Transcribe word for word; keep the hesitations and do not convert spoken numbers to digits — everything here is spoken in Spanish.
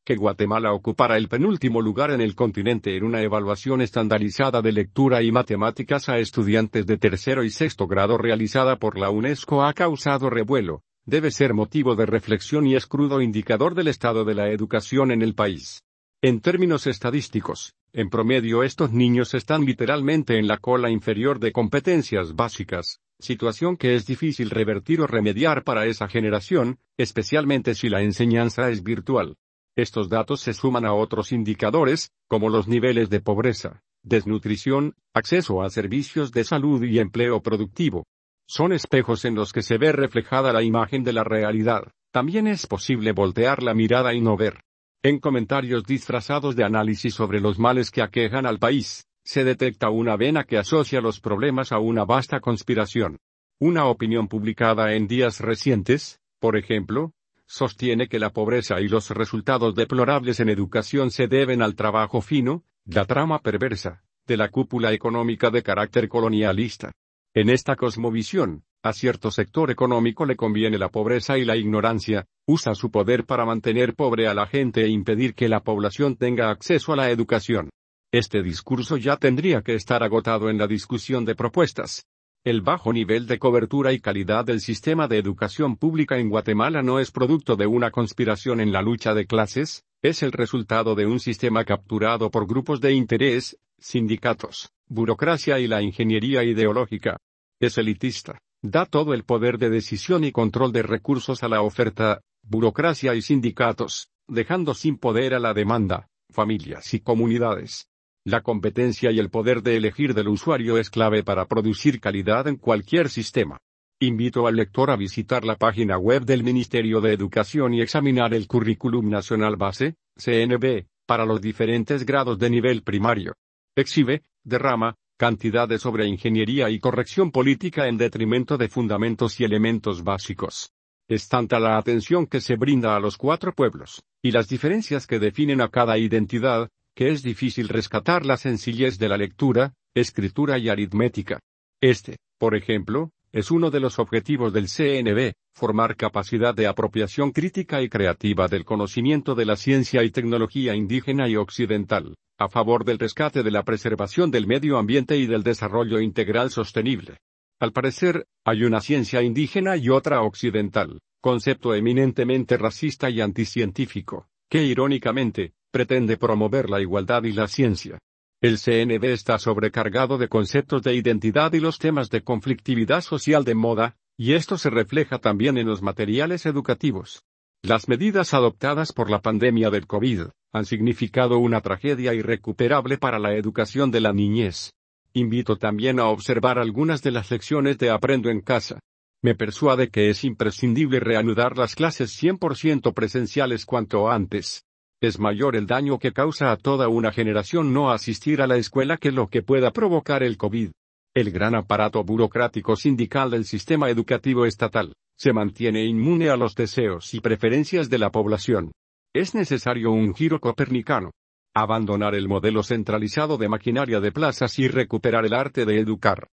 que Guatemala ocupara el penúltimo lugar en el continente en una evaluación estandarizada de lectura y matemáticas a estudiantes de tercero y sexto grado realizada por la UNESCO ha causado revuelo, debe ser motivo de reflexión y es crudo indicador del estado de la educación en el país. En términos estadísticos, en promedio estos niños están literalmente en la cola inferior de competencias básicas, situación que es difícil revertir o remediar para esa generación, especialmente si la enseñanza es virtual. Estos datos se suman a otros indicadores, como los niveles de pobreza, desnutrición, acceso a servicios de salud y empleo productivo. Son espejos en los que se ve reflejada la imagen de la realidad. También es posible voltear la mirada y no ver. En comentarios disfrazados de análisis sobre los males que aquejan al país, se detecta una vena que asocia los problemas a una vasta conspiración. Una opinión publicada en días recientes, por ejemplo, sostiene que la pobreza y los resultados deplorables en educación se deben al trabajo fino, la trama perversa, de la cúpula económica de carácter colonialista. En esta cosmovisión, a cierto sector económico le conviene la pobreza y la ignorancia, usa su poder para mantener pobre a la gente e impedir que la población tenga acceso a la educación. Este discurso ya tendría que estar agotado en la discusión de propuestas. El bajo nivel de cobertura y calidad del sistema de educación pública en Guatemala no es producto de una conspiración en la lucha de clases, es el resultado de un sistema capturado por grupos de interés, sindicatos, burocracia y la ingeniería ideológica. Es elitista, da todo el poder de decisión y control de recursos a la oferta, burocracia y sindicatos, dejando sin poder a la demanda, familias y comunidades. La competencia y el poder de elegir del usuario es clave para producir calidad en cualquier sistema. Invito al lector a visitar la página web del Ministerio de Educación y examinar el Currículum Nacional Base, C N B, para los diferentes grados de nivel primario. Exhibe, derrama, cantidades sobre ingeniería y corrección política en detrimento de fundamentos y elementos básicos. Es tanta la atención que se brinda a los cuatro pueblos, y las diferencias que definen a cada identidad, que es difícil rescatar la sencillez de la lectura, escritura y aritmética. Este, por ejemplo, es uno de los objetivos del C N B, formar capacidad de apropiación crítica y creativa del conocimiento de la ciencia y tecnología indígena y occidental, a favor del rescate de la preservación del medio ambiente y del desarrollo integral sostenible. Al parecer, hay una ciencia indígena y otra occidental, concepto eminentemente racista y anticientífico, que irónicamente, pretende promover la igualdad y la ciencia. El C N B está sobrecargado de conceptos de identidad y los temas de conflictividad social de moda, y esto se refleja también en los materiales educativos. Las medidas adoptadas por la pandemia del COVID han significado una tragedia irrecuperable para la educación de la niñez. Invito también a observar algunas de las lecciones de Aprendo en Casa. Me persuade que es imprescindible reanudar las clases cien por ciento presenciales cuanto antes. Es mayor el daño que causa a toda una generación no asistir a la escuela que lo que pueda provocar el COVID. El gran aparato burocrático sindical del sistema educativo estatal se mantiene inmune a los deseos y preferencias de la población. Es necesario un giro copernicano. Abandonar el modelo centralizado de maquinaria de plazas y recuperar el arte de educar.